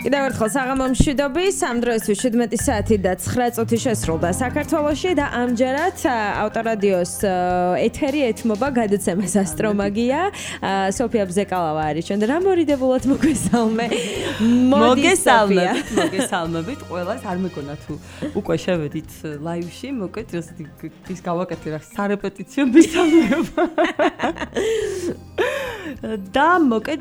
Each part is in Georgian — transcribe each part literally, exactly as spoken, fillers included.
კიდევ ერთხელ საღამო მშვიდობი, სამ დროისთვის შვიდმეტი საათი და ცხრა წუთი შესრულდა საქართველოში და ამჯერად ავტორადიოს ეთერი ეთმობა გადაცემას ასტრომაგია. სოფია ბზეკალავა არის ჩვენ და რა მორიდებულად მოგვესალმე. მოგესალმებით, მოგესალმებით ყველას. არ მეკონა თუ უკვე შევედით ლაივში, მოკეთ ის გავაკეთე რა სარეპეტიციო მისამეობა. და მოკეთ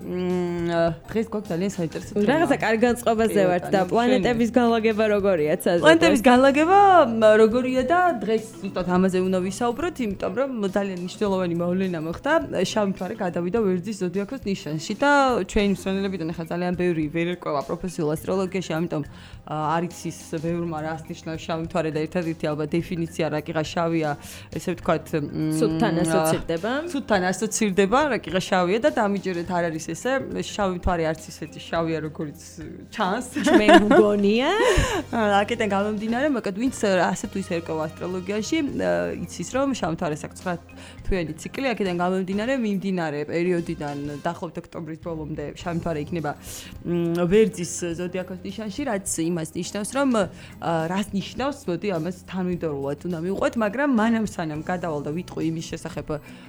დღეს გვაქვს ძალიან საინტერესო თემა. რაღაცა კარგ განწყობაზე ვართ და პლანეტების განლაგება როგორია ცაზე? პლანეტების განლაგება როგორია და დღეს ზუსტად ამაზე უნდა ვისაუბროთ, იმიტომ რომ ძალიან მნიშვნელოვანი მოვლენა მოხდა. შავი მთვარე გადავიდა ვერძის ზოდიაქოს ნიშანში და ჩვენი მსმენელებიდან ახლა ძალიან ბევრი ვერ ერკვევა პროფესიულ ასტროლოგიაში, ამიტომ არ იცის ბევრმა რას ნიშნავს შავი მთვარე და ერთადერთი ალბათ დეფინიცია რა კიღა შავია, ესე ვთქვათ, ცუდთან ასოცირდება. ცუდთან ასოცირდება, რა კიღა შავია და დამიჯერეთ არ არის ესე. შავი მთვარე არც ისეთი შავია, როგორც ჩანს. მე მგონია. აქედან გამომდინარე, მოკლედ ვინც ასე თუ ისე ერკვევა ასტროლოგიაში, იცის რომ შავი მთვარეს აქვს ცხრა თვიანი ციკლი, აქედან გამომდინარე, მიმდინარე პერიოდიდან დაახლოებით ოქტომბრის ბოლომდე შავი მთვარე იქნება ვერძის ზოდიაქოს ნიშანში, რაც იმას ნიშნავს, რომ რას ნიშნავს, მოდი ამას თანმიმდევრულად უნდა მივყვეთ, მაგრამ მანამ სანამ გადავალ და ვიტყვი იმის შესახებ,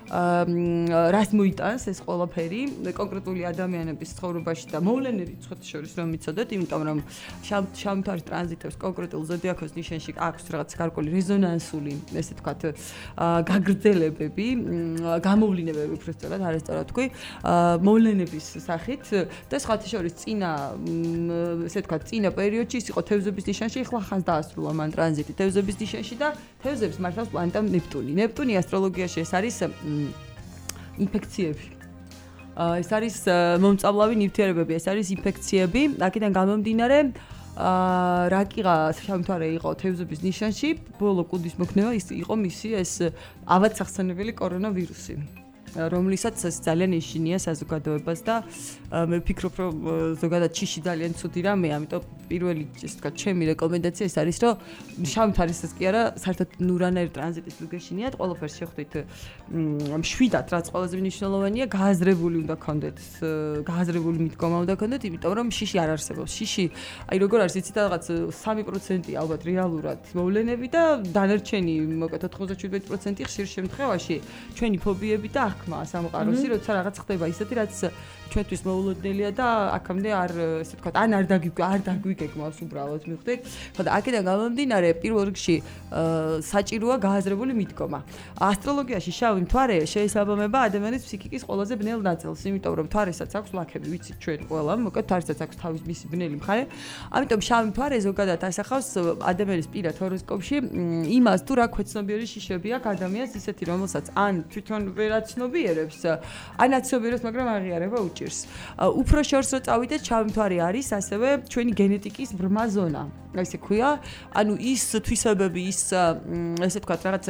რას მოიტანს ეს ყველაფერი კონკრეტული ადამიანების ცხოვრებაში და მოვლენები ცოტა შორის რომ მიცოდეთ, იმიტომ რომ შავი მთვარის ტრანზიტებს კონკრეტულ ზოდიაქოს ნიშანში აქვს რაღაც გარკვეული რეზონანსული, ესე ვთქვათ, გაგრძელებები, გამოვლინებები უფრო სწორად, არასწორად თქვი, მოვლენების სახით და სხვათა შორის წინა, ესე ვთქვათ, წინა პერიოდში ის იყო თევზების ნიშანში, ახლა ხანს დაასრულა მან ტრანზიტი თევზების ნიშანში და თევზებს მართავს პლანეტა ნეპტუნი. ნეპტუნი ასტროლოგიაში ეს არის ინფექციები. ეს არის მომწავლავი ნივთიერებები, ეს არის ინფექციები. აქედან გამომდინარე, რა კიღა შავი მთვარე იყო თევზების ნიშანში, ბოლო კუდის მოქნება ის იყო მისი ეს ავადსახსენებელი კორონავირუსი, რომლისაც ძალიან ეშინია საზოგადოებას და მე ვფიქრობ, რომ ზოგადად ჩიში ძალიან ცუდი რამეა, ამიტომ პირველი, ესე ვთქვათ, ჩემი რეკომენდაცია ეს არის, რომ შავი მთვარისაც კი არა, საერთოდ ნურანაირ ტრანზიტის თუ გეშინიათ, ყველაფერს შეხვდით მშვიდად, რაც ყველაზე მნიშვნელოვანია, გააზრებული უნდა გქონდეთ, გააზრებული მიდგომა უნდა გქონდეთ, იმიტომ რომ შიში არ არსებობს. შიში, აი როგორ არის, იცით რაღაც სამი პროცენტი ალბათ რეალურად მოვლენები და დანარჩენი, მოკეთ ოთხმოცდაშვიდ პროცენტი ხშირ შემთხვევაში ჩვენი ფობიები და აღქმა სამყაროსი, როცა რაღაც ხდება ისეთი, რაც ჩვენთვის მოულოდნელია და აქამდე არ, ესე ვთქვათ, ან არ დაგვიგ არ დაგვიგეგმავს უბრალოდ მივხვდით. ხო და აქედან გამომდინარე, პირველ რიგში საჭიროა გააზრებული მიდგომა. ასტროლოგიაში შავი მთვარე შეესაბამება ადამიანის ფსიქიკის ყველაზე ბნელ ნაწილს, იმიტომ რომ მთვარესაც აქვს ლაქები, ვიცით ჩვენ ყველა, მოკლედ მთვარესაც აქვს თავის მისი ბნელი მხარე. ამიტომ შავი მთვარე ზოგადად ასახავს ადამიანის პირად ჰოროსკოპში იმას, თუ რა ქვეცნობიერი შიშები აქვს ადამიანს, ისეთი რომელსაც ან თვითონ ვერ აცნობიერებს, ან აცნობიერებს, მაგრამ აღიარება უჭირს. უფრო შორს რო წავიდეთ, შავი მთვარე არის ასევე ჩვენი გენეტიკის ბრმა ზონა. აი ესე ქვია, ანუ ის თვისებები, ის ესე ვთქვათ, რაღაც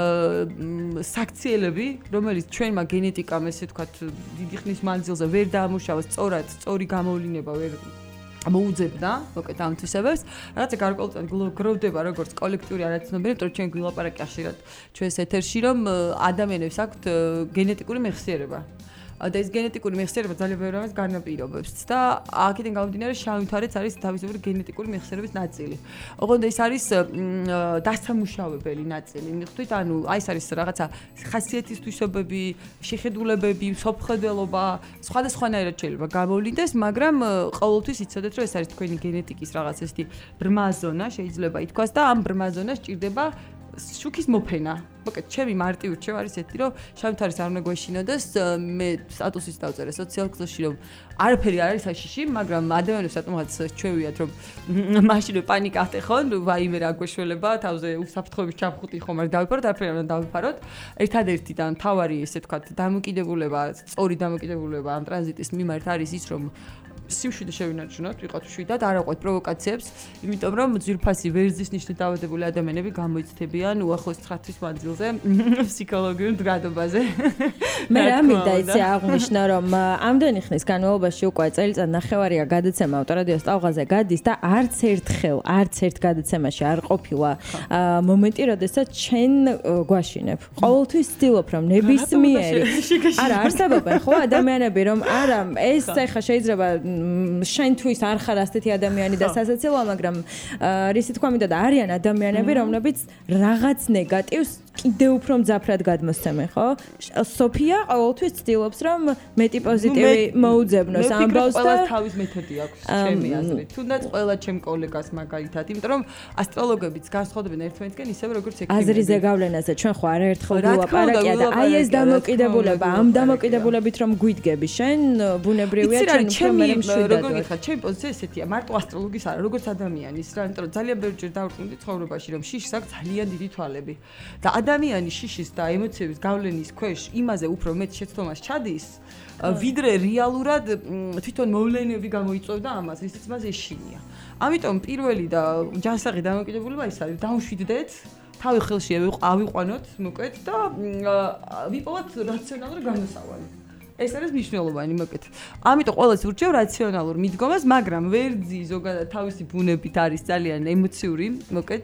საქციელები, რომელიც ჩვენმა გენეტიკამ, ესე ვთქვათ, დიდი ხნის მანძილზე ვერ დაამუშავა სწორად, სწორი გამოვლინება ვერ მოუძებდა, მოკლედ ამ თვისებებს, რაღაცა გარკვეულწილად გროვდება როგორც კოლექტიური არაცნობიერება, იმიტომ რომ ჩვენ გვილაპარაკი ხშირად ჩვენს ეთერში, რომ ადამიანებს აქვთ გენეტიკური მეხსიერება. და ეს გენეტიკური მეხსიერება ძალიან ბევრ რამეს განაპირობებს და აქედან გამომდინარე შავი მთვარეც არის თავისებური გენეტიკური მეხსიერების ნაწილი. ოღონდ ეს არის დასამუშავებელი ნაწილი. მიხვდით, ანუ აი ეს არის რაღაცა ხასიათის თვისებები, შეხედულებები, სოფხედელობა, სხვადასხვანაირად შეიძლება გამოვლინდეს, მაგრამ ყოველთვის იცოდეთ, რომ ეს არის თქვენი გენეტიკის რაღაც ესეთი ბრმა ზონა, შეიძლება ითქვას და ამ ბრმა ზონას ჭირდება შუქის მოფენა. მოკლედ, ჩემი მარტივი რჩევა არის ესეთი, რომ შავი მთვარის არ უნდა გვეშინოდეს, მე სტატუსის დავწერე სოციალურ ქსელში, რომ არაფერი არ არის საშიში, მაგრამ ადამიანებს რატომღაც რჩევიათ, რომ მაშინვე პანიკა ახტეხონ, ვაიმე რა გვეშველება, თავზე უსაფრთხოების ჩამხუტი ხომ არ დავიფაროთ, არაფერი არ უნდა დავიფაროთ. ერთადერთი და მთავარი, ესე ვთქვათ, დამოკიდებულება, სწორი დამოკიდებულება ამ ტრანზიტის მიმართ არის ის, რომ სიმშვიდე შევინარჩუნოთ, ვიყოთ მშვიდად, არ აყვეთ პროვოკაციებს, იმიტომ რომ ძვირფასი ვერძის ნიშნით დაავადებული ადამიანები გამოიცდებიან უახლოეს ცხრა თვის მანძილზე ფსიქოლოგიურ მდგრადობაზე. მე რა მინდა იცი აღვნიშნო, რომ ამდენი ხნის განმავლობაში უკვე წელიწად ნახევარია გადაცემა ავტორადიოს ტალღაზე გადის და არც ერთხელ, არც ერთ გადაცემაში არ ყოფილა მომენტი, როდესაც ჩვენ გვაშინებ. ყოველთვის ვცდილობ, რომ ნებისმიერი არა არსებობენ ხო ადამიანები, რომ არა ეს ეხა შეიძლება შენ თუ ის არ ხარ ასეთი ადამიანი და სასაცილოა, მაგრამ რისი თქვა მინდა და არიან ადამიანები, რომლებიც რაღაც ნეგატივს კიდევ უფრო მძაფრად გადმოსცემენ, ხო? სოფია ყოველთვის ცდილობს, რომ მეტი პოზიტივი მოუძებნოს ამბავს და ყველა თავის მეთოდი აქვს, ჩემი აზრით. თუნდაც ყველა ჩემ კოლეგას მაგალითად, იმიტომ რომ ასტროლოგებიც განსხვავდებიან ერთმანეთისგან ისევე როგორც ექიმები. აზრის ზეგავლენაზე ჩვენ ხო არაერთხელ ვილაპარაკია და აი ეს დამოკიდებულება, ამ დამოკიდებულებით რომ გვიდგები შენ, ბუნებრივია ჩვენ უფრო მე მშვიდად. როგორ გითხარ, ჩემი პოზიცია ესეთია, მარტო ასტროლოგის არა, როგორც ადამიანის რა, იმიტომ რომ ძალიან ბევრჯერ დავrkwnდი ცხოვრებაში, რომ შიშს აქვს ძალიან დიდი თვალები. და ადამიანი შიშის და ემოციების გავლენის ქვეშ იმაზე უფრო მეტ შეცდომას ჩადის, ვიდრე რეალურად თვითონ მოვლენები გამოიწვევდა ამას, ისიც მას ეშინია. ამიტომ პირველი და ჯანსაღი დამოკიდებულება ის არის, დავუშვიდდეთ, თავი ხელში ავიყვანოთ, მოკლედ და ვიპოვოთ რაციონალური განმსავალი. ეს არის მნიშვნელოვანი, მოკლედ. ამიტომ ყველას ურჩევ რაციონალურ მიდგომას, მაგრამ ვერძი ზოგადად თავისი ბუნებით არის ძალიან ემოციური, მოკლედ.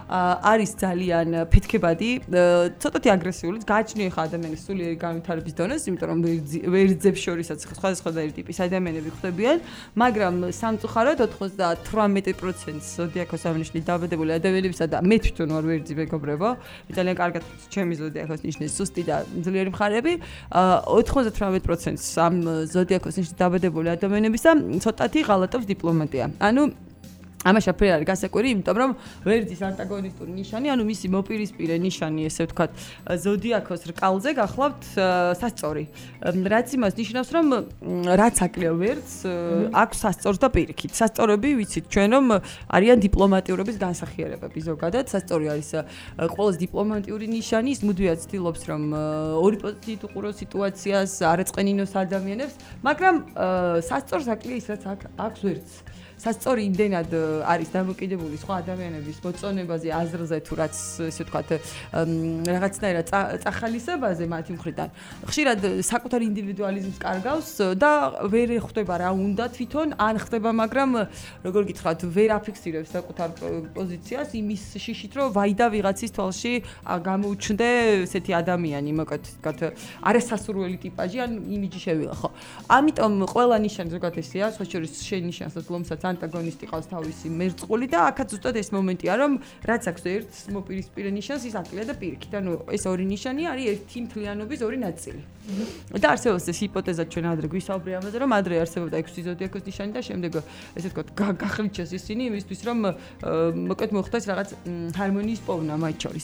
არის ძალიან ფეთქებადი, ცოტათი აგრესიული, გააჩნია ხა ადამიანის სულიერი განვითარების დონეს, იმიტომ რომ ვერძებს შორისაც სხვადასხვა ტიპის ადამიანები ხდებიან, მაგრამ სამწუხაროდ ოცდათვრამეტი პროცენტი ზოდიაქოს აღნიშნული დაბადებული ადამიანებისა და მე თვითონ ვარ ვერძი მეგობრებო, ძალიან კარგად ჩემი ზოდიაქოს ნიშნის სუსტი და ძლიერი მხარეები, ოცდათვრამეტი პროცენტი ამ ზოდიაქოს ნიშნის დაბადებული ადამიანებისა ცოტათი ღალატობს დიპლომატია. ანუ ამაში აფერი არის გასაკვირი, იმიტომ რომ ვერძის ანტაგონისტური ნიშანი, ანუ მისი მოპირისპირე ნიშანი, ესე ვთქვათ, ზოდიაქოს რკალზე გახლავთ სასწორი. რაც იმას ნიშნავს, რომ რაც აკლია ვერძს, აქვს სასწორს და პირიქით. სასწორები ვიცით ჩვენ, რომ არიან დიპლომატიურობის განსახიერებები ზოგადად. სასწორი არის ყოველს დიპლომატიური ნიშანი, ის მუდმივად ცდილობს, რომ ორი პოზიციით უყუროს სიტუაციას, არ ეწყენინოს ადამიანებს, მაგრამ სასწორს აკლია ის, რაც აქვს ვერძს. სასწორი იმდენად არის დამოკიდებული სხვა ადამიანების მოწონებაზე, აზრზე თუ რაც ესე ვთქვათ, რაღაცნაირად წახალისებაზე მათი მხრიდან. ხშირად საკუთარ ინდივიდუალიზმს კარგავს და ვერ ხვდება რა უნდა თვითონ, ან ხდება, მაგრამ როგორ გითხრათ, ვერ აფიქსირებს საკუთარ პოზიციას იმის შიშით, რომ ვაიდა ვიღაცის თვალში გამოუჩნდე ესეთი ადამიანი, მოკლედ, ვთქვათ, არასასურველი ტიპაჟი ან იმიჯი შევიღო, ხო. ამიტომ ყველა ნიშანი ზოგადად ესეა, სხვა შორის შენ ნიშანსაც ლომსაც ანტაგონისტი ყავს თავისი მერწყული და აქაც ზუსტად ეს მომენტია, რომ რაც აქვს ერთს მოპირისპირე ნიშანს, ის აკლია და პირიქით. ანუ ეს ორი ნიშანი არის ერთი მთლიანობის ორი ნაწილი. და არსებობს ეს ჰიპოთეზა ჩვენ ადრე გვისაუბრე ამაზე, რომ ადრე არსებობდა ექვსი ზოდიაქოს ნიშანი და შემდეგ ესე ვთქვათ, გახლიჩეს ისინი იმისთვის, რომ მოკლედ მოხდეს რაღაც ჰარმონიის პოვნა მათ შორის.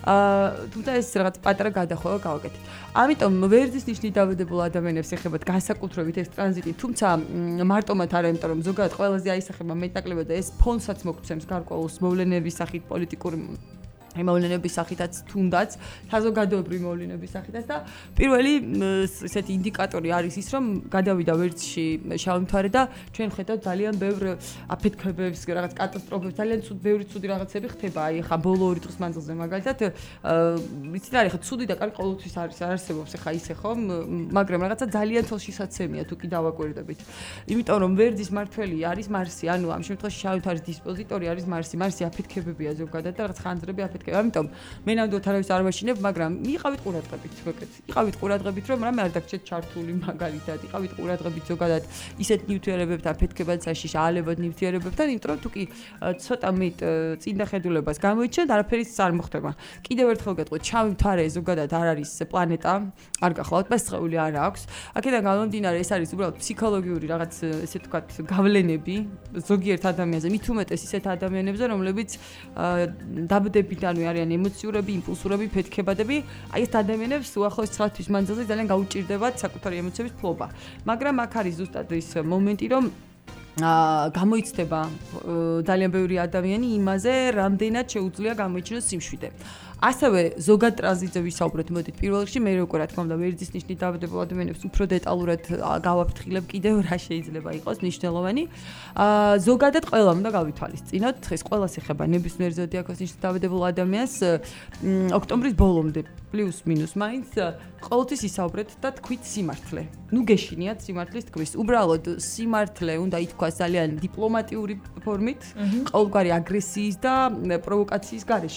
თუმცა ეს რაღაც პატარა გადახვევა გავაკეთეთ. ამიტომ ვერძის ნიშნით დავადებულ ადამიანებს ეხებათ განსაკუთრებით ეს ტრანზიტი, თუმცა მარტო მათ არა, იმიტომ რომ ზოგადად ყველაზე აისახება მეტნაკლებად და ეს ფონსაც მოგცემს გარკვეულს მოვლენების სახით, პოლიტიკური მოვლენების სახითაც, თუნდაც საზოგადოებრივი მოვლენების სახითაც და პირველი ესეთი ინდიკატორი არის ის, რომ გადავიდა ვერძში შავი მთვარე და ჩვენ ხედავთ ძალიან ბევრ აფეთქებებს, რაღაც კატასტროფებს, ძალიან ბევრი ცუდი რაღაცები ხდება. აი ხა ბოლო ორი დღის მანძილზე მაგალითად ვიცით რა, ხა ცუდი და კარგი ყოველთვის არის, არ არსებობს ხა ისე ხომ, მაგრამ რაღაცა ძალიან თვალშისაცემია თუ კი დავაკვირდებით. იმიტომ რომ ვერძის მართველი არის მარსი, ანუ ამ შემთხვევაში შავი მთვარის დისპოზიტორი არის მარსი. მარსი აფეთქებებია ზოგადად და რაღაც ხანძრები აფეთქებებია. ამიტომ მე ნამდვილად არავის არ ვაშინებ, მაგრამ იყავით ყურადღებით, მოკლედ. იყავით ყურადღებით, რომ რამე არ დაგჭეთ ჩართული მაგალითად. იყავით ყურადღებით ზოგადად ისეთ ნივთიერებებთან, ფეთქებად საშიშ, აალებად ნივთიერებებთან, იმიტომ რომ თუ კი ცოტა მეტ წინდახედულებას გამოიჩენთ, არაფერი არ მოხდება. კიდევ ერთხელ გეტყვით, შავი მთვარე ზოგადად არ არის პლანეტა, არ გახლავთ, პასწრეული არ აქვს. აქედან გამომდინარე, ეს არის უბრალოდ ფსიქოლოგიური რაღაც, ესე ვთქვათ, გავლენები ზოგიერთ ადამიანზე, მით უმეტეს ისეთ ადამიანებზე, რომლებიც დაბდებიდან არიან ემოციურები, იმპულსურები, ფეთქებადები. აი ეს ადამიანებს უახლოეს ცხრა თვის მანძილზე ძალიან გაუჭირდებათ საკუთარი ემოციების ფლობა. მაგრამ აქ არის ზუსტად ის მომენტი, რომ აა გამოიცდება ძალიან ბევრი ადამიანი იმაზე, რამდენად შეუძლია გამოიჩინოს სიმშვიდე. ასევე ზოგად ტრანზიტზე ვისაუბრეთ, მოდით პირველ რიგში მე როგორ რა თქმა უნდა ვერძის ნიშნით დავადებულ ადამიანებს უფრო დეტალურად გავაფრთხილებ კიდევ რა შეიძლება იყოს მნიშვნელოვანი. აა ზოგადად ყველამ უნდა გავითვალისწინოთ, ეს ყველას ეხება ნებისმიერ ზოდიაქოს ნიშნით დავადებულ ადამიანს ოქტომბრის ბოლომდე პლუს მინუს მაინც ყოველთვის ისაუბრეთ და თქვით სიმართლე. ნუ გეშინიათ სიმართლის თქმის. უბრალოდ სიმართლე უნდა ითქვას ძალიან დიპლომატიური ფორმით, ყოველგვარი აგრესიის და პროვოკაციის გარეშე.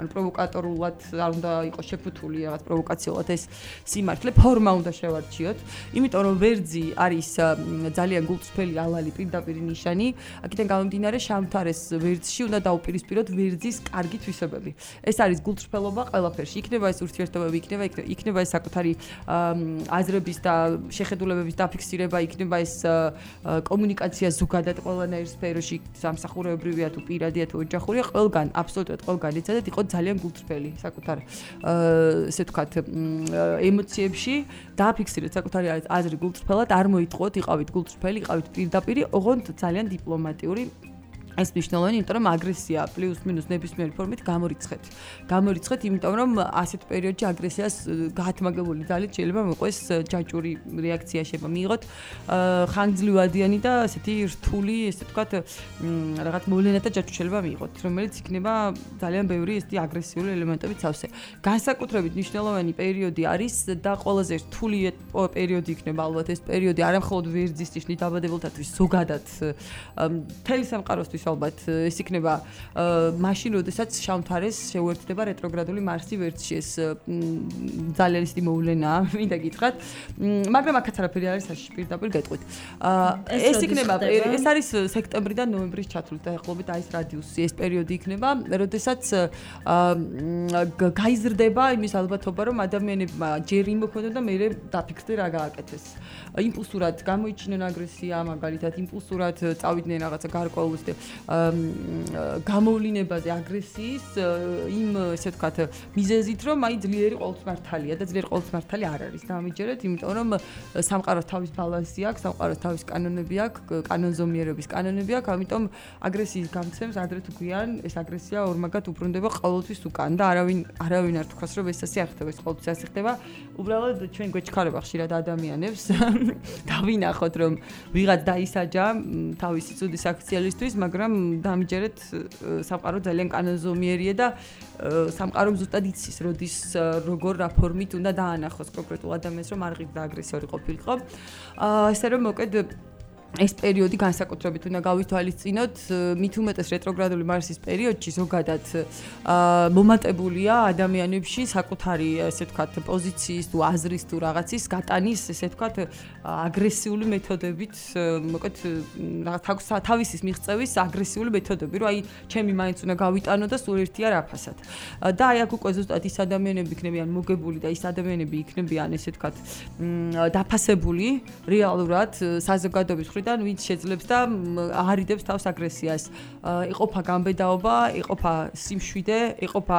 ანუ პროვოკატორულად არ უნდა იყოს შეფუთული რაღაც პროვოკაციულად ეს სიმართლე ფორმა უნდა შევარჩიოთ, იმიტომ რომ ვერძი არის ძალიან გულწრფელი ალალი პირდაპირ ნიშანი, აქედან გამომდინარე შამთარეს ვერძში უნდა დაუპირისპიროთ ვერძის კარგი თვისებები. ეს არის გულწრფელობა ყველაფერში. იქნება ეს ურთიერთობები, იქნება იქნება ეს საკუთარი აზრების და შეხედულებების დაფიქსირება, იქნება ეს კომუნიკაცია ზოგადად ყველანაირ სფეროში, სამსახურეობრივია თუ პირადია თუ ოჯახურია, ყველგან, აბსოლუტურად ყველგან იცოდეთ, იყო ძალიან გულწრფელი საკუთარ ესე ვთქვათ ემოციებში, დააფიქსირეთ საკუთარი აზრი გულწრფელად, არ მოიტყოთ, იყავით გულწრფელი, იყავით პირდაპირი, ოღონდ ძალიან დიპლომატიური. ეს მნიშვნელოვანი, იმიტომ რომ აგრესია პლუს მინუს ნებისმიერი ფორმით გამორიცხეთ. გამორიცხეთ, იმიტომ რომ ასეთ პერიოდში აგრესიას გაათმაგებული ძალით შეიძლება მოყვეს ჯაჭვური რეაქცია შეიძლება მიიღოთ, ხანგრძლივადიანი და ესეთი რთული, ესე ვთქვათ, რაღაც მოვლენა და ჯაჭვი შეიძლება მიიღოთ, რომელიც იქნება ძალიან ბევრი ესეთი აგრესიული ელემენტებით სავსე. განსაკუთრებით მნიშვნელოვანი პერიოდი არის და ყველაზე რთული პერიოდი იქნება ალბათ ეს პერიოდი არა მხოლოდ ვერძის ნიშნით დაბადებულთათვის, ზოგადად მთელი სამყაროსთვის ალბათ ეს იქნება მაშინ, როდესაც შამთარეს შეუერთდება რეტროგრადული მარსი ვერძში. ეს ძალიან ისეთი მოვლენაა, მინდა გითხრათ. მაგრამ აქაც არაფერი არის საშიში პირდაპირ გეტყვით. ეს იქნება ეს არის სექტემბრიდან ნოემბრის ჩათვლით დაახლოებით აი ეს რადიუსი, ეს პერიოდი იქნება, როდესაც გაიზრდება იმის ალბათობა, რომ ადამიანებმა ჯერ იმოქმედონ და მერე დაფიქსდე რა გააკეთეს. იმპულსურად გამოიჩინონ აგრესია, მაგალითად იმპულსურად წავიდნენ რაღაცა გარკვეულ გამოვლინებაზე აგრესიის იმ ესე ვთქვათ მიზეზით რომ აი ძლიერი ყოველწმართალია და ძლიერი ყოველწმართალი არ არის დამიჯერეთ, იმიტომ რომ სამყაროს თავის ბალანსი აქვს, სამყაროს თავის კანონები აქვს, კანონზომიერების კანონები აქვს, ამიტომ აგრესიის გამცემს ადრე თუ გვიან ეს აგრესია ორმაგად უბრუნდება ყოველთვის უკან და არავინ არავინ არ თქვას რომ ეს ასე არ ხდება, ეს ყოველთვის ასე ხდება. უბრალოდ ჩვენ გვეჩქარება ხშირად ადამიანებს დავინახოთ რომ ვიღაც დაისაჯა თავისი ცუდის აქციალისთვის, მაგრამ დამიჯერეთ სამყარო ძალიან კანონზომიერია და სამყარომ ზუსტად იცის, როდის როგორ რა ფორმით უნდა დაანახოს კონკრეტულ ადამიანს, რომ არ ღირდა აგრესორი ყოფილიყო. ასე რომ მოკედ ეს პერიოდი განსაკუთრებით უნდა გავითვალისწინოთ, მით უმეტეს რეტროგრადული მარსის პერიოდში ზოგადად მომატებულია ადამიანებში საკუთარი, ესე ვთქვათ, პოზიციის თუ აზრის თუ რაღაცის გატანის, ესე ვთქვათ, აგრესიული მეთოდებით, მოკეთ რაღაც თავისის მიღწევის აგრესიული მეთოდები, რომ აი ჩემი მაინც უნდა გავიტანო და სულ ერთია რაფასად. და აი აქ უკვე ზუსტად ის ადამიანები იქნებიან მოგებული და ის ადამიანები იქნებიან, ესე ვთქვათ, დაფასებული რეალურად საზოგადოების მხრიდან, ვინც შეძლებს და არიდებს თავს აგრესიას. იყოფა გამბედაობა, იყოფა სიმშვიდე, იყოფა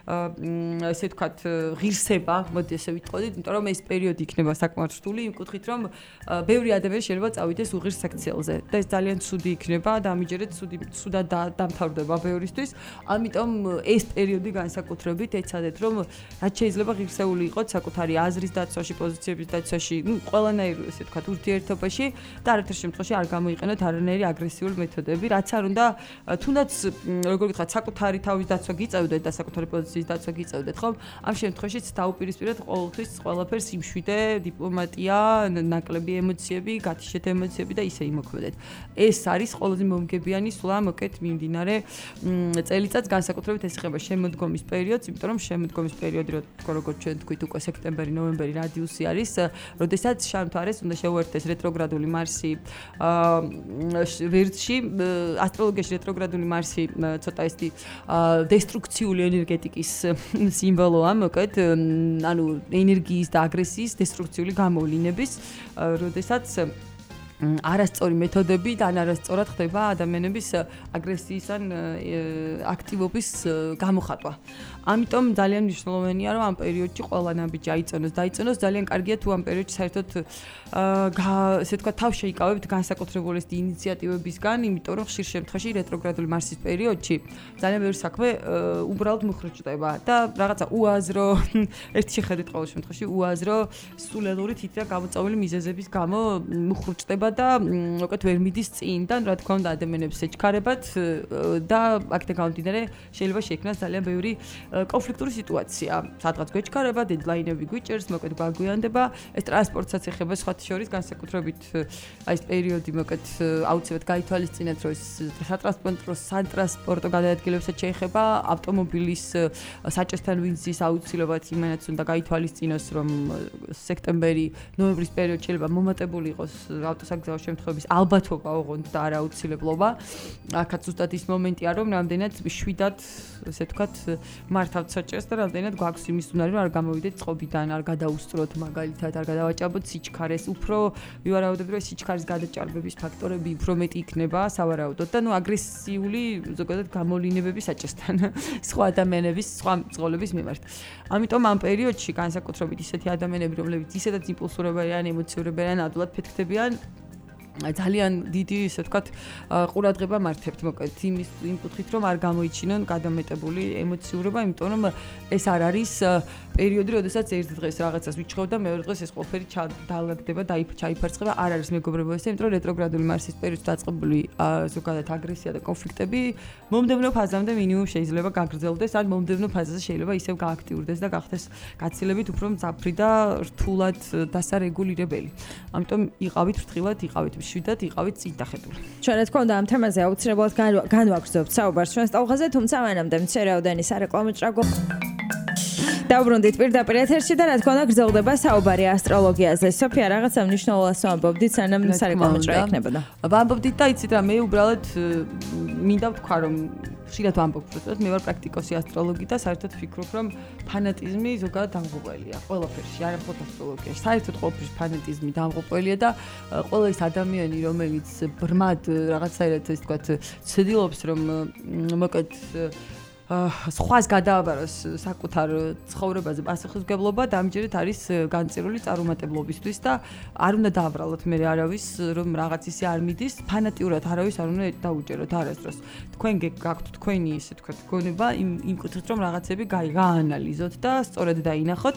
ესე ვთქვათ, ღირსება, მოდი ესე ვიტყოდით, იმიტომ რომ ეს პერიოდი იქნება საკმაოდ რთული, იმ კუთხით რომ ბევრი ადამიანი შეიძლება წავიდეს უღირს საქციელზე და ეს ძალიან ცუდი იქნება და ამიჯერეთ ცუდი ცუდად დამთავრდება ბევრისთვის. ამიტომ ეს პერიოდი განსაკუთრებით ეცადეთ რომ რაც შეიძლება ღირსეული იყოთ საკუთარი აზრის დაცვაში, პოზიციების დაცვაში, ნუ ყველანაირ ესე ვთქვათ ურთიერთობაში და არათერ შემთხვევაში არ გამოიყენოთ არანაირი აგრესიული მეთოდები, რაც არ უნდა თუნდაც როგორ გითხრათ, საკუთარი თავის დაცვა გიწევდეთ და საკუთარი პოზიციის დაცვა გიწევდეთ, ხო? ამ შემთხვევაშიც დაუპირისპიროთ ყოველთვის ყველაფერს სიმშვიდე, დიპლომატია, ნაკლები ემოციები, გათიშეთ ემოციები და ისე იმოქმედეთ. ეს არის ყველაზე მომგებიანი სულა მოკეთ მიმდინარე წელიწადს, განსაკუთრებით ეს ეხება შემოდგომის პერიოდს, იმიტომ რომ შემოდგომის პერიოდი, როგორც ჩვენ თქვით, უკვე სექტემბერი, ნოემბერი რადიუსი არის, როდესაც შამთარეს უნდა შეუერთდეს რეტროგრადული მარსი ვერძში. ასტროლოგიაში რეტროგრადული მარსი ცოტა ისეთი დესტრუქციული ენერგეტიკის სიმბოლოა, მოკეთ, ანუ ენერგიის და აგრესიის დესტრუქციული გამოვლინების, როდესაც არასწორი მეთოდები და არასწორად ხდება ადამიანების აგრესიის ან აქტივობის გამოხატვა. ამიტომ ძალიან მნიშვნელოვანია, რომ ამ პერიოდში ყველა ნაბიჯი აიწონოს, დაიწონოს. ძალიან კარგია თუ ამ პერიოდში საერთოდ ესე ვთქვათ, თავს შეიკავებთ განსაკუთრებული ინიციატივებისგან, იმიტომ რომ ხშირ შემთხვევაში რეტროგრადული მარსის პერიოდში ძალიან ბევრი საქმე უბრალოდ მუხრუჭდება და რაღაცა უაზრო, ერთი შეხედვით ყოველ შემთხვევაში უაზრო, სულელური თითქოს გამოწვეული მიზეზების გამო მუხრუჭდება იწება და უკეთ ვერ მიდის წინიდან, რა თქმა უნდა, ადამიანებს ეჩქარებათ და აქედან გამომდინარე შეიძლება შეიქმნას ძალიან ბევრი კონფლიქტური სიტუაცია. სადღაც გვეჩქარება, დედლაინები გვიჭერს, მოკლედ გვაგვიანდება, ეს ტრანსპორტსაც ეხება სხვათა შორის, განსაკუთრებით აი ეს პერიოდი მოკლედ აუცილებლად გაითვალისწინეთ, რომ ეს სატრანსპორტო სატრანსპორტო გადაადგილებსაც შეეხება, ავტომობილის საჭესთან ვინც ის აუცილებლად იმანაც უნდა გაითვალისწინოს, რომ სექტემბერი, ნოემბრის პერიოდში შეიძლება მომატებული იყოს ავტოსაგზაო შემთხვევების ალბათობა ოღონდ და არა აუცილებლობა. აქაც ზუსტად ის მომენტია, რომ რამდენად შვიდად, ესე ვთქვათ, მართავთ საჭეს და რამდენად გვაქვს იმის უნარი, რომ არ გამოვიდეთ წყობიდან, არ გადაუსწროთ მაგალითად, არ გადავაჭაბოთ სიჩქარეს. უფრო ვივარაუდებ, რომ სიჩქარის გადაჭარბების ფაქტორები უფრო მეტი იქნება სავარაუდოდ და ნუ აგრესიული ზოგადად გამოვლინებები საჭესთან სხვა ადამიანების, სხვა მძღოლების მიმართ. ამიტომ ამ პერიოდში განსაკუთრებით ისეთი ადამიანები, რომლებიც ისედაც იმპულსურებიანი ან ემოციურებიანი ადვილად ფეთქდებიან, ძალიან დიდი, ესე ვთქვათ, ყურადღება მართებთ, მოკლედ იმის იმ კუთხით, რომ არ გამოიჩინონ გადამეტებული ემოციურობა, იმიტომ რომ ეს არ არის პერიოდი, როდესაც ერთ დღეს რაღაცას ვიჩხევ და მეორე დღეს ეს ყველაფერი დაალაგდება და ჩაიფარცხება, არ არის მეგობრებო ესე, იმიტომ რომ რეტროგრადული მარსის პერიოდში დაწყებული ზოგადად აგრესია და კონფლიქტები მომდევნო ფაზამდე მინიმუმ შეიძლება გაგრძელდეს, ან მომდევნო ფაზაზე შეიძლება ისევ გააქტიურდეს და გახდეს გაცილებით უფრო მძაფრი და რთულად დასარეგულირებელი. ამიტომ იყავით ფრთხილად, იყავით შვიდად, იყავით წინდახედული. ჩვენ რა თქმა უნდა ამ თემაზე აუცილებლად განვაგრძობთ საუბარს ჩვენ სტუმრზე, თუმცა მანამდე მცირე რაოდენობის სარეკლამო ჭრაგო დავბრუნდით პირდაპირ ეთერში და რა თქმა უნდა გრძელდება საუბარი ასტროლოგიაზე. სოფია, რაღაცა მნიშვნელოვანს ვამბობდით, სანამ სარეკლამო ჭრა ექნებოდა. ვამბობდით და იცით რა, მე უბრალოდ მინდა ვთქვა, რომ ხშირად ვამბობ, რომ მე ვარ პრაქტიკოსი ასტროლოგი და საერთოდ ვფიქრობ, რომ ფანატიზმი ზოგადად დამღუპველია ყველაფერში, არა მხოლოდ ასტროლოგიაში. საერთოდ ყველაფერში ფანატიზმი დამღუპველია და ყველა ის ადამიანი, რომელიც ბრმად რაღაცაერად ეს თქვა, ცდილობს, რომ მოკლედ სხვას გადააბაროს საკუთარ ცხოვრებაზე პასუხისმგებლობა და ამჯერად არის განწირული წარუმატებლობისთვის და არ უნდა დააბრალოთ მე არავის, რომ რაღაც ისე არ მიდის, ფანატიურად არავის არ უნდა დაუჭეროთ არასდროს. თქვენ გაქვთ თქვენი, ესე ვთქვათ, გონება იმ იმ კუთხით, რომ რაღაცები გაანალიზოთ და სწორად დაინახოთ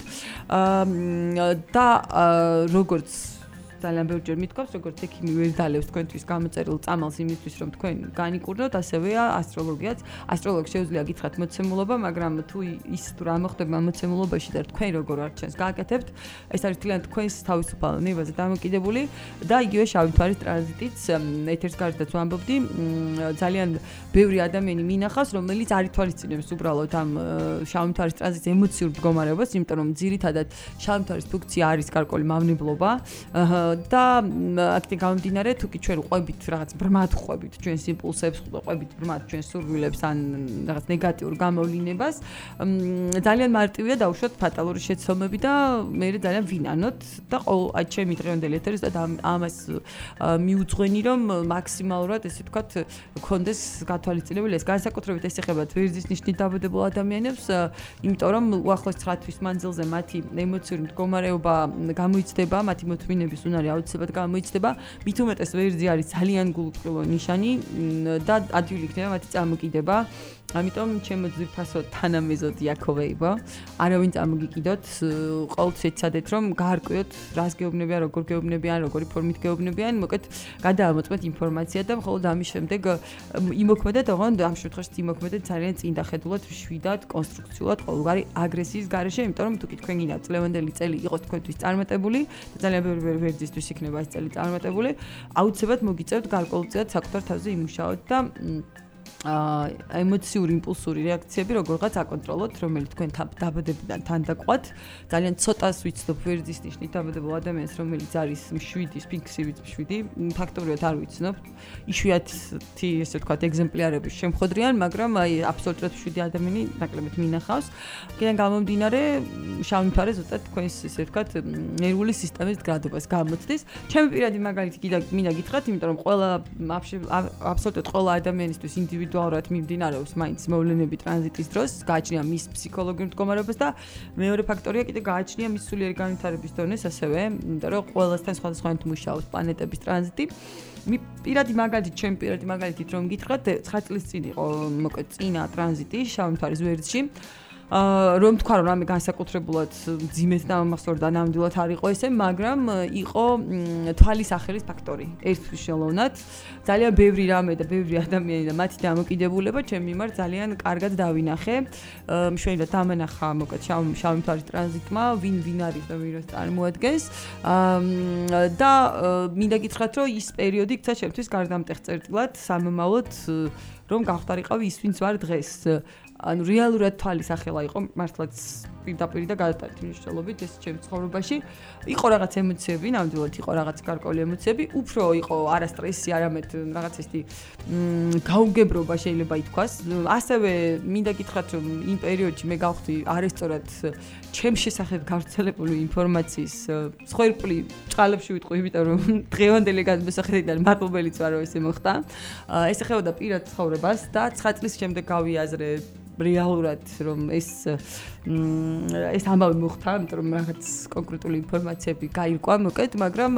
და როგორც ძალიან ბევრჯერ მithქვავს, როგორც ექიმი ვერ დალევს თქვენთვის გამოწერილ წამალს იმისთვის, რომ თქვენ განიკურნოთ, ასევეა ასტროლოგიაც. ასტროლოგს შეუძლია გითხრათ მოცემულობა, მაგრამ თუ ის თუ რა მოხდება მოცემულობაში და თქვენ როგორ არჩენს გააკეთებთ, ეს არის თლიანად თქვენს თავისუფალ ნებაზე დამოკიდებული და იგივე შავი მთვარის ტრანზიტიც ეთერს გარშემოც ვამბობდი, ძალიან ბევრი ადამიანი მინახავს, რომელიც არ ითვალისწინებს უბრალოდ ამ შავი მთვარის ტრანზიტის ემოციურ მდგომარეობას, იმიტომ რომ ძირითადად შავი მთვარის ფუნქცია არის გარკვეული მავნებლობა. და აქეთ გამომდინარე, თუ კი ჩვენ ყვებით რაღაც ბრმად ყვებით ჩვენს იმპულსებს, ყვებით ბრმად ჩვენს სურვილებს ან რაღაც ნეგატიურ გამოვლინებას, ძალიან მარტივია დავუშვათ ფატალური შეცდომები და მე ძალიან ვინანოთ და აი ჩემი დღევანდელი ეთერის და ამას მიუძღვენი, რომ მაქსიმალურად ესე ვთქვათ, გქონდეს გათვალისწინებელი ეს განსაკუთრებით ეს ეხება თვერძის ნიშნით დაბადებულ ადამიანებს, იმიტომ რომ უახლოეს ცხრა თვის მანძილზე მათი ემოციური მდგომარეობა გამოიცდება, მათი მოთმინების უნარი აუცილებლად გამოიცდება, მით უმეტეს ვერძი არის ძალიან გულუწყვილო ნიშანი და ადვილი იქნება მათი წარმოკიდება. ამიტომ ჩემო ძვირფასო თანამეზოდი აქოვეიბო. არავინ წარმოგიკიდოთ, ყოველთვის ეცადეთ, რომ გაარკვიოთ, რას გეუბნებიან, როგორ გეუბნებიან, როგორი ფორმით გეუბნებიან, მოკლედ გადაამოწმეთ ინფორმაცია და მხოლოდ ამის შემდეგ იმოქმედეთ, ოღონდ ამ შემთხვევაში იმოქმედეთ ძალიან წინდახედულად, შვიდად, კონსტრუქციულად, ყოველგვარი აგრესიის გარეშე, იმიტომ რომ თუ კი თქვენ გინდათ წლევანდელი წელი იყოს თქვენთვის წარმატებული და ძალიან ბევრი ვერძისთვის იქნება ეს წელი წარმატებული, აუცილებლად მოგიწევთ გარკვეულწილად საკუთარ თავზე იმუშაოთ და აა ემოციური იმპულსური რეაქციები როგორღაც აკონტროლოთ, რომელიც თქვენ დაბადებიდან თან დაყვათ. ძალიან ცოტას ვიცნობ ვერძის ნიშნით დაბადებულ ადამიანს, რომელიც არის შვიდი, სფინქსივით შვიდი, ფაქტობრივად არ ვიცნობ. იშვიათი, ესე ვთქვათ, ეგზემპლარების შემხოდრიან, მაგრამ აი აბსოლუტურად შვიდი ადამიანი ნაკლებად მინახავს. აქედან გამომდინარე, შავი მთვარე ზუსტად თქვენს, ესე ვთქვათ, ნერვული სისტემის გრადობას გამოცდის. ჩემი პირადი მაგალითი მინდა გითხრათ, იმიტომ რომ ყველა აბსოლუტურად ყველა ადამიანისთვის ინდივიდუალურად ინდივიდუალურად მიმდინარეობს მაინც მოვლენები ტრანზიტის დროს, გააჩნია მის ფსიქოლოგიურ მდგომარეობას და მეორე ფაქტორია კიდე გააჩნია მის სულიერი განვითარების დონეს ასევე, იმიტომ რომ ყველასთან სხვადასხვანაირად მუშაობს პლანეტების ტრანზიტი. მე პირადი მაგალითით, ჩემი პირადი მაგალითით რომ გითხრათ, ცხრა წლის წინ იყო მოკლედ წინა ტრანზიტი შავი მთვარის ვერძში. რომ თქვა რომ რამე განსაკუთრებულად ძიმეთ და ამასორდა ნამდვილად არ იყო ესე, მაგრამ იყო თვალის ახელის ფაქტორი. ერთმნიშვნელოვნად ძალიან ბევრი რამე და ბევრი ადამიანი და მათი დამოკიდებულება ჩემ მიმართ ძალიან კარგად დავინახე. მშვენივრად დამანახა მოკლედ შავი მთვარის ტრანზიტმა, ვინ ვინ არის და ვინ რას წარმოადგენს. და მინდა გითხრათ, რომ ის პერიოდი იქცა ჩემთვის გარდამტეხ წერტილად, სამომავლოდ რომ გავხდარიყავი ის ვინც ვარ დღეს. ანუ რეალურად თვალის ახელა იყო მართლაც პირდაპირ და გადატანით მნიშვნელობით ეს ჩემს ცხოვრებაში. იყო რაღაც ემოციები, ნამდვილად იყო რაღაც გარკვეული ემოციები, უფრო იყო არა სტრესი, არამედ რაღაც ისეთი გაუგებრობა შეიძლება ითქვას. ასევე მინდა გითხრათ, რომ იმ პერიოდში მე გავხდი არასწორად ჩემს შესახებ გავრცელებული ინფორმაციის სხვერპლი ჭყალებში ვიტყვი, იმიტომ რომ დღევანდელი გადმოსახედიდან მადლობელიც ვარ, რომ ესე მოხდა. ეს ეხებოდა პირად ცხოვრებას და ცხრა წლის შემდეგ გავიაზრე რეალურად რომ ეს ეს ამავე მოხდა, იმიტომ რომ რაღაც კონკრეტული ინფორმაციები გაირკვა მოკეთ, მაგრამ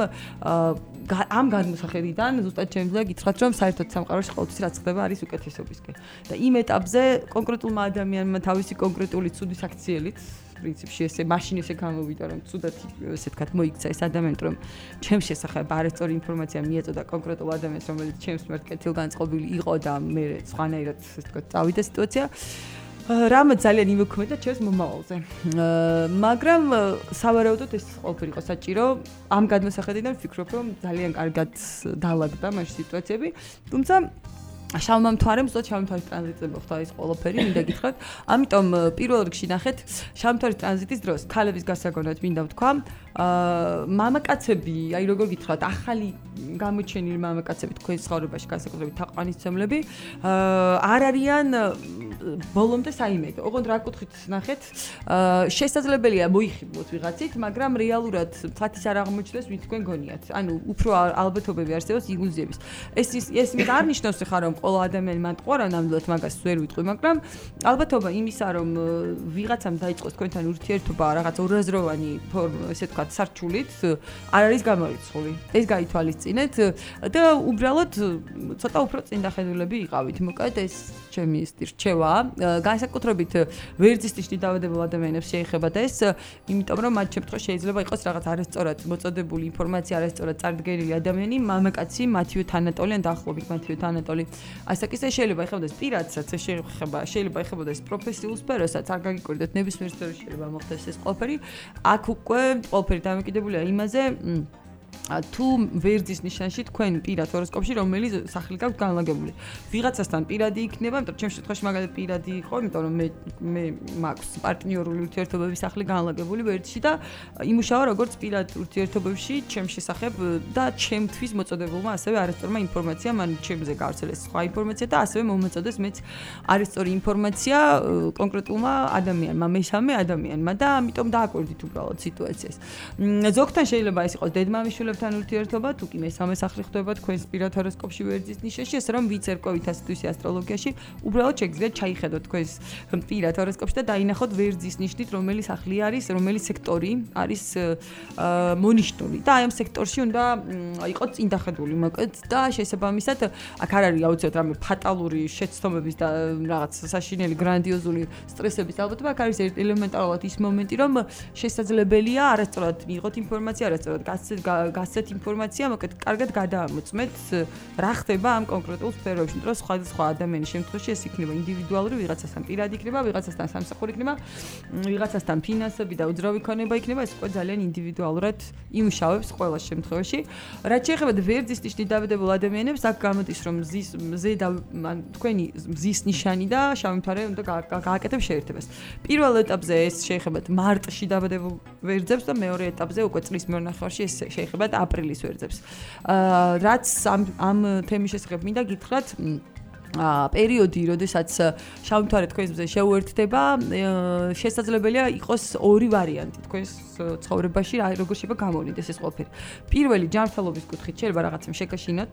ამ გადმოსახედიდან ზუსტად შემიძლია გითხრათ, რომ საერთოდ სამყაროში ყოველთვის რაც ხდება არის უკეთესობისკენ. და იმ ეტაპზე კონკრეტულმა ადამიანმა თავისი კონკრეტული ცუდი საქციელით პრინციპში ესე მაშინ ესე გამოვიდა რომ ცუდად ესე თქვა მოიქცა ეს ადამიანი რომ ჩემს შესახებ არასწორი ინფორმაცია მიეწოდა კონკრეტულ ადამიანს რომელიც ჩემს მიმართ კეთილგანწყობილი იყო და მე სხვანაირად ესე თქვა წავიდა სიტუაცია რამ ძალიან იმოქმედა ჩემს მომავალზე მაგრამ სავარაუდოდ ეს ყველაფერი იყო საჭირო ამ გადმოსახედიდან ვფიქრობ რომ ძალიან კარგად დაალაგდა მაშ სიტუაციები თუმცა შავმა მთვარემ ზუსტად შავი მთვარის ტრანზიტზე მოხდა ეს ყველაფერი, მინდა გითხრათ. ამიტომ პირველ რიგში ნახეთ, შავი მთვარის ტრანზიტის დროს ქალების გასაგონად მინდა ვთქვა, აა მამაკაცები, აი როგორ გითხრათ, ახალი გამოჩენილი მამაკაცები თქვენ ცხოვრებაში განსაკუთრებით თაყვანისმცემლები, აა არ არიან ბოლომდე საიმედო. ოღონდ რა კუთხით ნახეთ, აა შესაძლებელია მოიხიბლოთ ვიღაცით, მაგრამ რეალურად ფათის არ აღმოჩნდეს ვინ თქვენ გონიათ. ანუ უფრო ალბათობები არსებობს ილუზიების. ეს ეს იმით არ ნიშნავს ხარ რომ ყველა ადამიანი მან ყურა ნამდვილად მაგას ვერ ვიტყვი, მაგრამ ალბათობა იმისა, რომ ვიღაცამ დაიწყოს თქვენთან ურთიერთობა რაღაც ორაზროვანი ფორმა, ესე ვთქვათ, სარჩულით, არ არის გამორიცხული. ეს გაითვალისწინეთ და უბრალოდ ცოტა უფრო წინდახედულები იყავით. მოკლედ ეს ჩემი ისეთი რჩევაა. განსაკუთრებით ვერძისტიშნი დავადებულ ადამიანებს შეეხება და ეს, იმიტომ რომ მათ შემთხვევაში შეიძლება იყოს რაღაც არასწორად მოწოდებული ინფორმაცია, არასწორად წარდგენილი ადამიანი, მამაკაცი, მათივე თანატოლი ან დაახლოებით მათივე თანატოლი. ასე კი შეიძლება ეხებოდეს პირადსაც, შეიძლება შეიძლება ეხებოდეს პროფესიულ სფეროსაც, არ გაგიკვირდეთ ნებისმიერ სფეროში შეიძლება მოხდეს ეს ყველაფერი. აქ უკვე ყველაფერი დამოკიდებულია იმაზე, თუ ვერძის ნიშანში თქვენ პირად ჰოროსკოპში რომელი სახლი გაქვთ განლაგებული. ვიღაცასთან პირადი იქნება, იმიტომ რომ ჩემს შემთხვევაში მაგალითად პირადი იყო, იმიტომ რომ მე მე მაქვს პარტნიორული ურთიერთობების სახლი განლაგებული ვერძში და იმუშავა როგორც პირად ურთიერთობებში ჩემს შესახებ და ჩემთვის მოწოდებულმა ასევე არასწორმა ინფორმაციამ, ან ჩემზე გავრცელეს სხვა ინფორმაცია და ასევე მომეწოდეს მეც არასწორი ინფორმაცია კონკრეტულმა ადამიანმა, მესამე ადამიანმა და ამიტომ დააკვირდით უბრალოდ სიტუაციას. ზოგთან შეიძლება ეს იყოს დედმამიშვილებთან ურთიერთობა, თუ კი მესამე სახლი ხდება თქვენს პირად ჰოროსკოპში ვერძის ნიშანში, ესე რომ ვიცერკვევით ასეთვისი ასტროლოგიაში, უბრალოდ შეგიძლიათ ჩაიხედოთ თქვენს პირად ჰოროსკოპში და დაინახოთ ვერძის ნიშნით რომელი სახლი არის, რომელი სექტორი არის მონიშნული და აი ამ სექტორში უნდა იყოს წინდახედული მოკლედ და შესაბამისად აქ არ არის აუცილებლად რამე ფატალური შეცდომების და რაღაც საშინელი გრანდიოზული სტრესების ალბათობა, აქ არის ელემენტარულად ის მომენტი, რომ შესაძლებელია არასწორად მიიღოთ ინფორმაცია, არასწორად გასცეთ ინფორმაცია, მოკლედ კარგად გადაამოწმეთ რა ხდება ამ კონკრეტულ სფეროებში, იმიტომ რომ სხვადასხვა ადამიანის შემთხვევაში ეს იქნება ინდივიდუალური, ვიღაცასთან პირადი იქნება, ვიღაცასთან სამსახური იქნება, ვიღაცასთან ფინანსები და უძრავი ქონება იქნება, ეს უკვე ძალიან ინდივიდუალურად იმუშავებს ყველა შემთხვევაში. რაც შეეხება ვერძის ნიშნით დავადებულ ადამიანებს, აქ გამოდის რომ მზის მზე და თქვენი მზის ნიშანი და შავი მთვარე უნდა გააკეთებ შეერთებას. პირველ ეტაპზე ეს შეეხებათ მარტში დავადებულ ვერძებს და მეორე ეტაპზე უკვე წლის მეორე ნახევარში ეს შეეხებათ აპრილის ვერძებს. აა რაც ამ ამ თემის შესახებ მინდა გითხრათ ა პერიოდი, როდესაც შავი მთვარე თქვენს მზე შეუერთდება, შესაძლებელია იყოს ორი ვარიანტი თქვენს ცხოვრებაში, როგორ შეიძლება გამოვლინდეს ეს ყველაფერი. პირველი ჯანმრთელობის კუთხით შეიძლება რაღაცა შეგაშინოთ,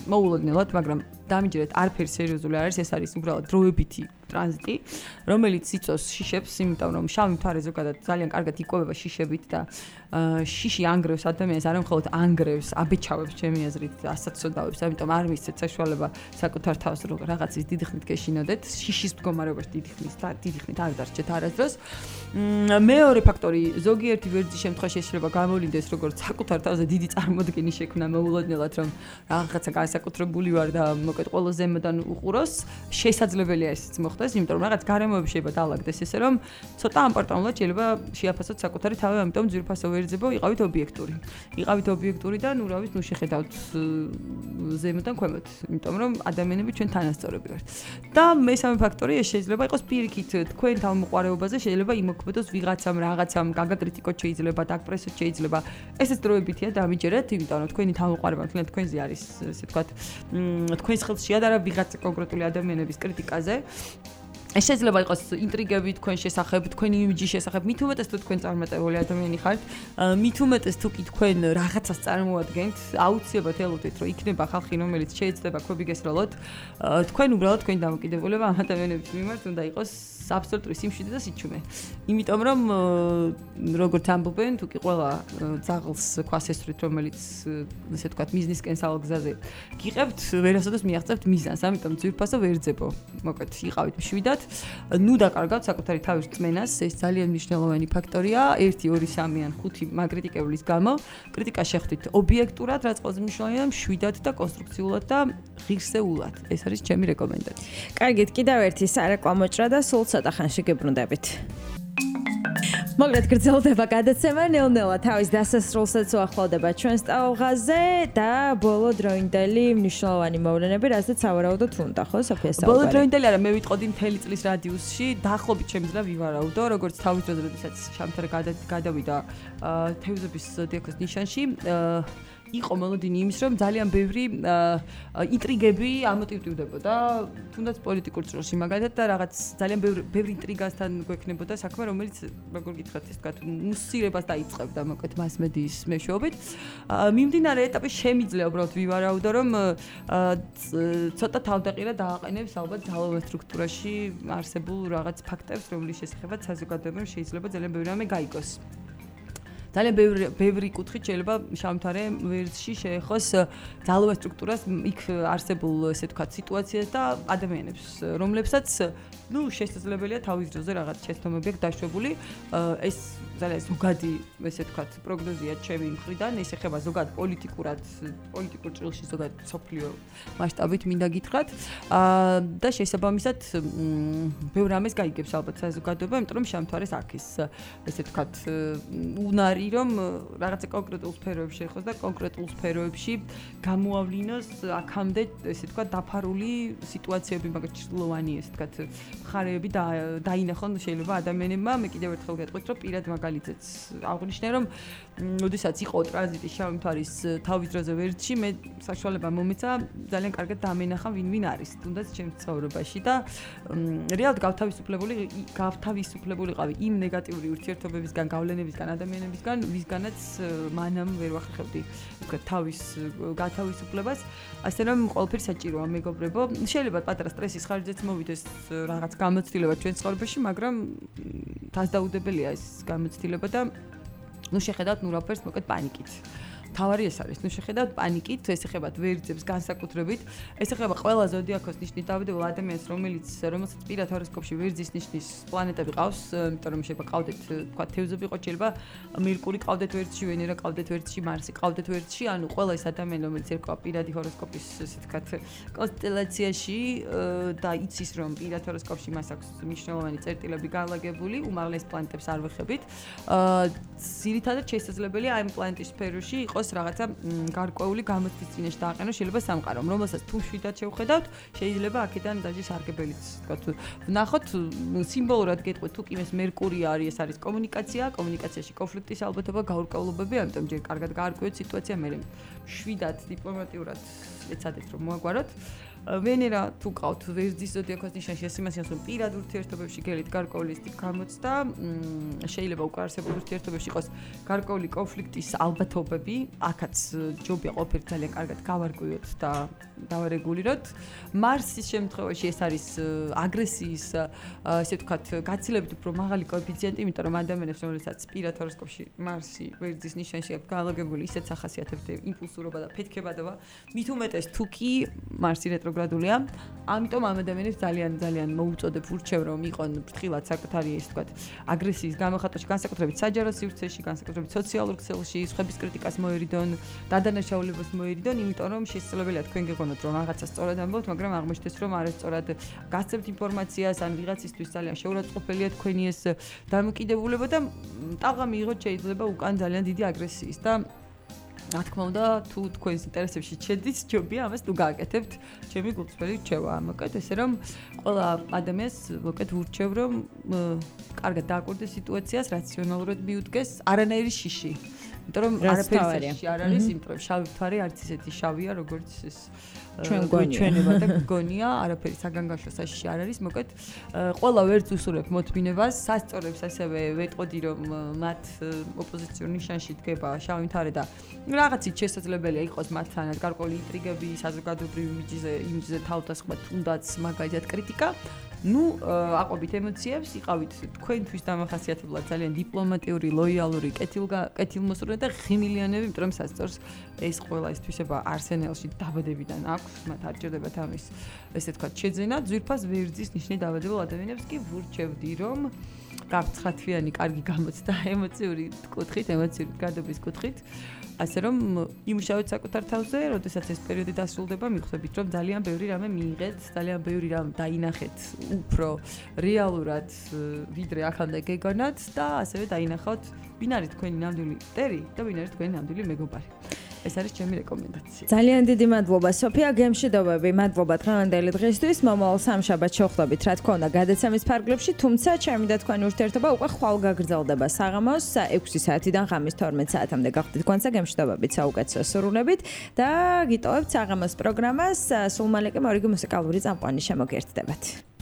მოულოდნელად, მაგრამ დამიჯერეთ არაფერი სერიოზული არ არის, ეს არის უბრალოდ დროებითი ტრანზიტი, რომელიც იწვევს შიშებს, იმიტომ რომ შავი მთვარე ზოგადად ძალიან კარგად იკვებება შიშებით და შიში ანგრევს ადამიანს, არა მხოლოდ ანგრევს, აბეჭავებს ჩემი აზრით, ასაცოდავებს, ამიტომ არ მისცეთ საშუალება საკუთარ თავს რაღაცის დიდი ხნით გეშინოდეთ, შიშის მდგომარეობაში დიდი ხნით და დიდი ხნით არ დარჩეთ არასდროს. მეორე ფაქტორი, ზოგიერთი ვერძის შემთხვევაში შეიძლება გამოვლინდეს, როგორც საკუთარ თავზე დიდი წარმოდგენის შექმნა მოულოდნელად, რომ რაღაცა განსაკუთრებული ვარ და მოკლედ ყველა ზემოდან უყუროს, შესაძლებელია ესეც მოხდეს, იმიტომ რომ რაღაც გარემოები შეიძლება დაალაგდეს ესე, რომ ცოტა ამპარტავნულად შეიძლება შეაფასოთ საკუთარი თავი, ამიტომ ძვირფასო ვერძებო, იყავით ობიექტური. იყავით ობიექტური და ნუ რავით, ნუ შეხედავთ ზემოდან ქვემოთ, იმიტომ რომ ადამიანები ჩვენ თანასწორები ვართ. და მესამე ფაქტორი, ეს შეიძლება იყოს პირიქით, თქვენ თავმოყარეობაზე შეიძლება იმოქმედოს ვიღაცამ რაღაცამ, გაგაკრიტიკოთ შეიძლება, დაგპრესოთ შეიძლება. ესეც დროებითია დამიჯერეთ, იმიტომ რომ თქვენი თავმოყარება თქვენ თქვენზე არის, ესე ვთქვათ, თქვენს ხელს შეადარა ვიღაცა კონკრეტული ადამიანების კრიტიკაზე. ეს შეიძლება იყოს ინტრიგები თქვენ შესახებ, თქვენი იმიჯის შესახებ, მით უმეტეს თუ თქვენ წარმატებული ადამიანი ხართ, მით უმეტეს თუ კი თქვენ რაღაცას წარმოადგენთ, აუცილებლად ელოდეთ, რომ იქნება ხალხი, რომელიც შეიძლება ქვები გესროლოთ, თქვენ უბრალოდ თქვენი დამოკიდებულება ამ ადამიანების მიმართ უნდა იყოს აბსოლუტური სიმშვიდე და სიჩუმე. იმიტომ რომ როგორც ამბობენ, თუ კი ყველა ძაღლს ქვას ესვრით, რომელიც ესე ვთქვათ, მიზნისკენ საალგზაზე გიყებთ, ვერასოდეს მიაღწევთ მიზანს, ამიტომ ძვირფასო ვერძებო. მოკლედ, იყავით მშვიდად. ნუ დაკარგავთ საკუთარი თავის რწმენას, ეს ძალიან მნიშვნელოვანი ფაქტორია. ერთი, ორი, სამი ან ხუთი მაგრიტიკებლის გამო კრიტიკა შეხვდით ობიექტურად, რაც ყველაზე მნიშვნელოვანია, მშვიდად და კონსტრუქციულად და ღირსეულად. ეს არის ჩემი რეკომენდაცია. კარგით, კიდევ ერთი სარეკლამო ჭრა და სულ ცოტა ხანში გებრუნდებით. მოგეთ გრძელდება გადაცემა ნელ-ნელა თავის დასასრულსაც უახლოვდება ჩვენს ტალღაზე და ბოლო დროინდელი მნიშვნელოვანი მოვლენები, რასაც სავარაუდოდ უნდა, ხო, საფია საუბარი. ბოლო დროინდელი არა, მე ვიტყოდი მთელი წლის რადიუსში, დაახლოებით შემიძლია ვივარაუდო, როგორც თავის დროზე, როდესაც შამთარ გადავიდა თევზების ზოდიაქოს ნიშანში, იყო მოლოდინი იმის, რომ ძალიან ბევრი ინტრიგები ამოტივტივდებოდა, თუნდაც პოლიტიკურ ჭრილში მაგალითად და რაღაც ძალიან ბევრი ბევრი ინტრიგასთან გვექნებოდა საქმე, რომელიც როგორ გითხრათ, ეს თქვათ, მუსირებას დაიწყებდა მოკლედ მასმედიის მეშვეობით. მიმდინარე ეტაპში შემიძლია უბრალოდ ვივარაუდო, რომ ცოტა თავდაყირა დააყენებს ალბათ ძალოვან სტრუქტურაში არსებულ რაღაც ფაქტებს, რომლის შესახებაც საზოგადოებამ შეიძლება ძალიან ბევრი რამე გაიგოს. ძალიან ბევრი ბევრი კუთხით შეიძლება შამთარე ვერძში შეეხოს ძალოვან სტრუქტურას, იქ არსებულ ესე ვთქვათ სიტუაციას და ადამიანებს, რომლებსაც ნუ შესაძლებელია თავის დროზე რაღაც შეცდომები აქვს დაშვებული. ეს ძალიან ზოგადი ესე ვთქვათ პროგნოზია ჩემი მხრიდან, ეს ეხება ზოგადად პოლიტიკურად, პოლიტიკურ ჭრილში ზოგადად სოფლიო მასშტაბით მინდა გითხრათ. და შესაბამისად ბევრ რამეს გაიგებს ალბათ საზოგადოება, იმიტომ რომ შამთარეს აქის ესე ვთქვათ უნარი რომ რაღაცა კონკრეტულ სფეროებში შეხოს და კონკრეტულ სფეროებში გამოავლინოს აქამდე ესე ვთქვათ დაფარული სიტუაციები, მაგალითად ჭრილოვანი ესე ვთქვათ მხარეები და დაინახონ შეიძლება ადამიანებმა. მე კიდევ ერთხელ გეტყვით, რომ პირად მაგალითად აღნიშნე, რომ ოდესაც იყო ტრანზიტი შავი მთვარის თავის დროზე ვერძში, მე საშუალება მომეცა ძალიან კარგად დამენახა ვინ ვინ არის თუნდაც ჩემს ცხოვრებაში და რეალურად გავთავისუფლებული გავთავისუფლებულიყავი იმ ნეგატიური ურთიერთობებისგან, გავლენებისგან, ადამიანებისგან, ვისგანაც მანამ ვერ ვახერხებდი ვთქვათ თავის გათავისუფლებას, ასე რომ ყველაფერი საჭიროა მეგობრებო. შეიძლება პატარა სტრესის ხარჯზეც მოვიდეს რაღაც გამოცდილება ჩვენს ცხოვრებაში, მაგრამ დასდაუდებელია ეს გამოცდილება და ნუ შეხედავთ ნუ რაფერს მოკლედ პანიკით. თავარი ეს არის, ნუ შეხედავთ პანიკით, ეს ეხებათ ვერძებს განსაკუთრებით, ეს ეხება ყველა ზოდიაქოს ნიშნით დავიდებულ ადამიანს, რომელიც რომელსაც პირად ჰოროსკოპში ვერძის ნიშნის პლანეტები ყავს, იმიტომ რომ შეიძლება ყავდეთ, თქვა თევზები ყოთ, შეიძლება მერკური ყავდეთ ვერძში, ვენერა ყავდეთ ვერძში, მარსი ყავდეთ ვერძში, ანუ ყველა ეს ადამიანი, რომელიც ერქვა პირადი ჰოროსკოპის, ესე ვთქვათ, კონსტელაციაში და იცის, რომ პირად ჰოროსკოპში მას აქვს მნიშვნელოვანი წერტილები განლაგებული, უმაღლეს პლანეტებს არ ვეხებით. ძირითადად შესაძლებელია აი ამ პლანეტის სფეროში იყოს რაღაცა გარკვეული გამოცდის წინაშე დააყენო, შეიძლება სამყარომ, რომელსაც თუ შვიდად შევხედავთ, შეიძლება აქედან დაჟის არგებელიც, თქვათ, ვნახოთ სიმბოლურად გეტყვით, თუ კი ეს მერკური არის, ეს არის კომუნიკაცია, კომუნიკაციაში კონფლიქტის ალბათობა, გაურკვევლობები, ამიტომ ჯერ კარგად გაარკვევით სიტუაცია, მე შვიდად დიპლომატიურად ეცადეთ რომ მოაგვაროთ. ვენერა თუ ყავთ ვერძის ზოდიაქოს ნიშანში, ეს იმას რომ პირად ურთიერთობებში გელით გარკვეული სტიქ გამოცდა, შეიძლება უკვე არსებულ ურთიერთობებში იყოს გარკვეული კონფლიქტის ალბათობები, აქაც ჯობია ყოფილი ძალიან კარგად გავარკვიოთ და დავარეგულიროთ. მარსის შემთხვევაში ეს არის აგრესიის, ესე ვთქვათ, გაცილებით უფრო მაღალი კოეფიციენტი, იმიტომ რომ ადამიანებს, რომელსაც პირად ჰოროსკოპში მარსი ვერძის ნიშანში აქვს განლაგებული, ისეთ სახასიათებთ იმპულსურობა და ფეთქებადობა, მით უმეტეს თუ კი მარსი რეტროგრადულია, ამიტომ ამ ადამიანებს ძალიან ძალიან მოუწოდებ ურჩევ რომ იყონ ფრთხილად საკუთარი ესე ვთქვათ აგრესიის გამოხატვაში, განსაკუთრებით საჯარო სივრცეში, განსაკუთრებით სოციალურ ქსელში, სხვების კრიტიკას მოერიდონ, დადანაშაულებას მოერიდონ, იმიტომ რომ შესაძლებელია თქვენ გეღონოთ რომ რაღაცა სწორად ამბობთ, მაგრამ აღმოჩნდეს რომ არასწორად გასცემთ ინფორმაციას, ან ვიღაცისთვის ძალიან შეურაცხყოფელია თქვენი ეს დამოკიდებულება და ტალღა მიიღოთ შეიძლება უკან ძალიან დიდი აგრესიის და რა თქმა უნდა, თუ თქვენს ინტერესებში შედის, ჯობია ამას თუ გააკეთებთ, ჩემი გულწრფელი რჩევა. მოკეთ ესე რომ ყველა ადამიანს მოკეთ ურჩევ რომ კარგად დააკვირდეს სიტუაციას, რაციონალურად მიუდგეს, არანაირი შიში. იმიტომ რომ არაფერი შიში არ არის, იმიტომ რომ შავი მთვარე არც ისეთი შავია, როგორც ეს ჩვენ გვეჩვენება და გონია, არაფერი საგანგაშო საშიში არ არის, მოკეთ ყველა ვერც უსურებ მოთმინებას, სასწორებს ასევე ვეტყოდი რომ მათ ოპოზიციურ ნიშანში დგება შავი მთვარე და რაღაცით შესაძლებელია იყოს მათთან გარკვეული ინტრიგები, საზოგადოებრივი იმიჯზე, იმიჯზე თავდასხმა, თუნდაც მაგალითად კრიტიკა. ნუ აყვებით ემოციებს, იყავით თქვენთვის დამახასიათებლად ძალიან დიპლომატიური, ლოიალური, კეთილმოსურნე და ღიმილიანები, იმიტომ რომ სასწორს ეს ყველა ეს თვისება არსენელში დაბადებიდან აქვს, მათ არ ჭირდებათ ამის ესე თქვა შეძენა, ძვირფას ვერძის ნიშნით დაბადებულ ადამიანებს კი ვურჩევდი რომ გაქვთ ცხრათვიანი კარგი გამოცდა ემოციური კუთხით, ემოციური გადობის კუთხით. ასე რომ იმუშავეთ საკუთარ თავზე, როდესაც ეს პერიოდი დასრულდება, მიხვდებით რომ ძალიან ბევრი რამე მიიღეთ, ძალიან ბევრი რამ დაინახეთ უფრო რეალურად, ვიდრე ახლა გეგონათ და ასევე დაინახოთ, ვინ არის თქვენი ნამდვილი მტერი და ვინ არის თქვენი ნამდვილი მეგობარი. ეს არის ჩემი რეკომენდაცია. ძალიან დიდი მადლობა სოფია, გემშვიდობები, მადლობა დღევანდელი დღისთვის. მომავალ სამშაბათს შევხვდებით, რა თქმა უნდა, გადაცემის ფარგლებში, თუმცა ჩემი და თქვენი ურთიერთობა უკვე ხვალ გაგრძელდება საღამოს ექვსი საათიდან ღამის თორმეტ საათამდე. გახდით თქვენსა გემშვიდობებით, საუკეთესო სურვილებით და გიტოვებთ საღამოს პროგრამას. სულ მალე კი მორიგი მუსიკალური წამყვანი შემოგერთდებათ.